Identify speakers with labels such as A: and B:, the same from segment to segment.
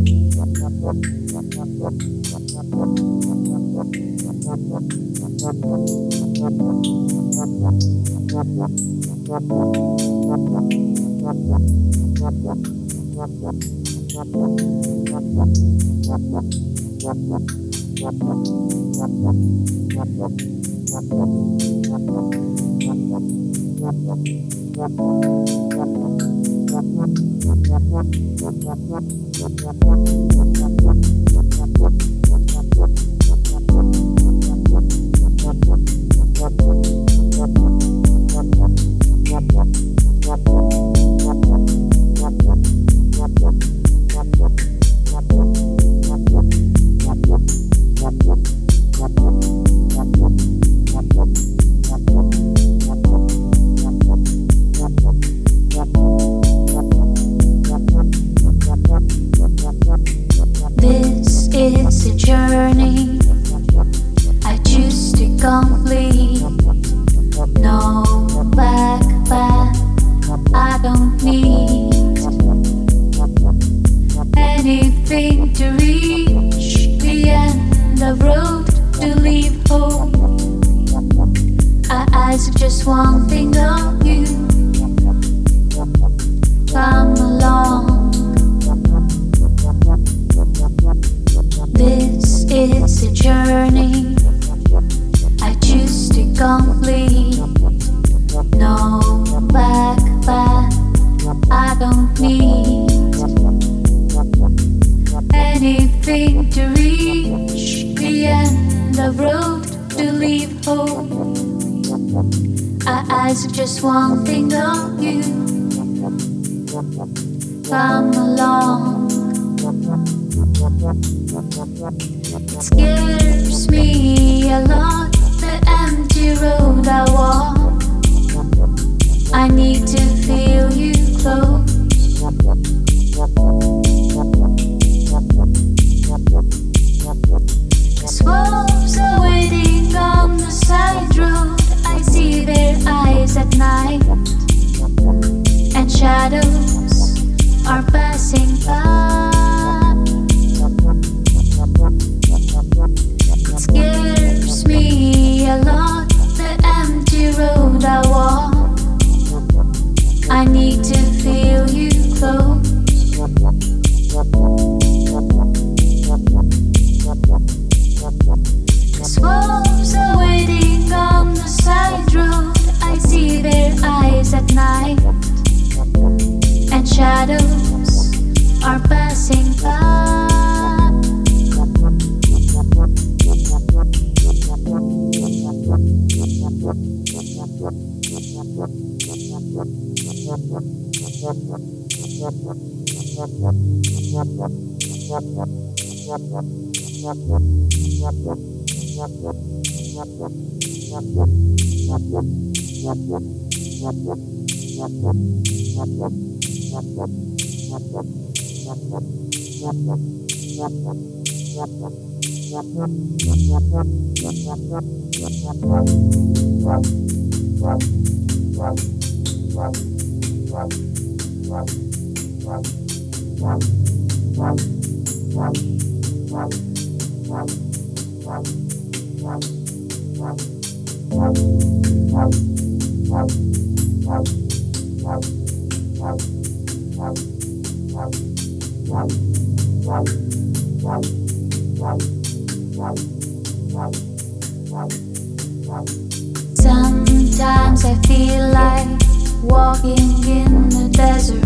A: Sometimes I feel like walking in the desert.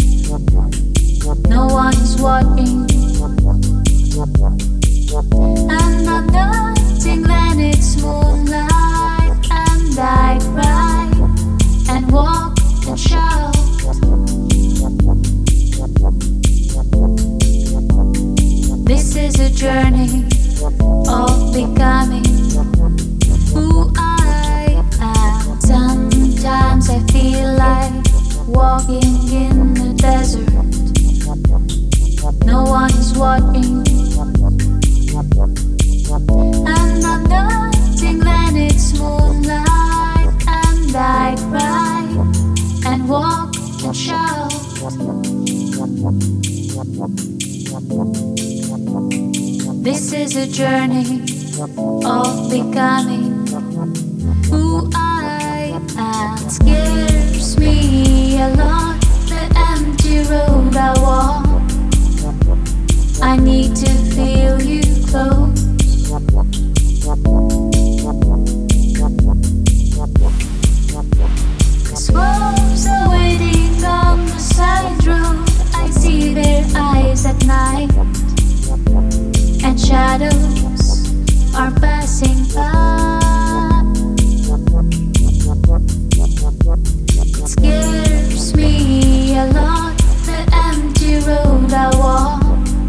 A: No one is watching, and I'm nothing when it's moonlight, and I cry and walk and shout. This is a journey of becoming who I am. Sometimes I feel like walking in the desert. No one is watching, and I'm nothing when it's moonlight, and I cry and walk and shout. This is a journey of becoming who I am. It scares me a lot, the empty road I walk. I need to feel you close. 'Cause wolves are waiting on the side road. I see their eyes at night, and shadows are passing by. It scares me a lot, the empty road I walk.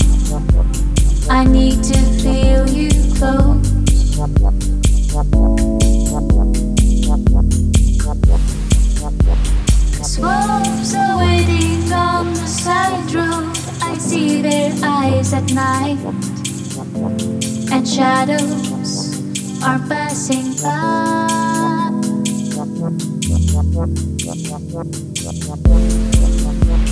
A: I need to feel you close. 'Cause wolves are waiting on the side road. I see their eyes at night, and shadows are passing by.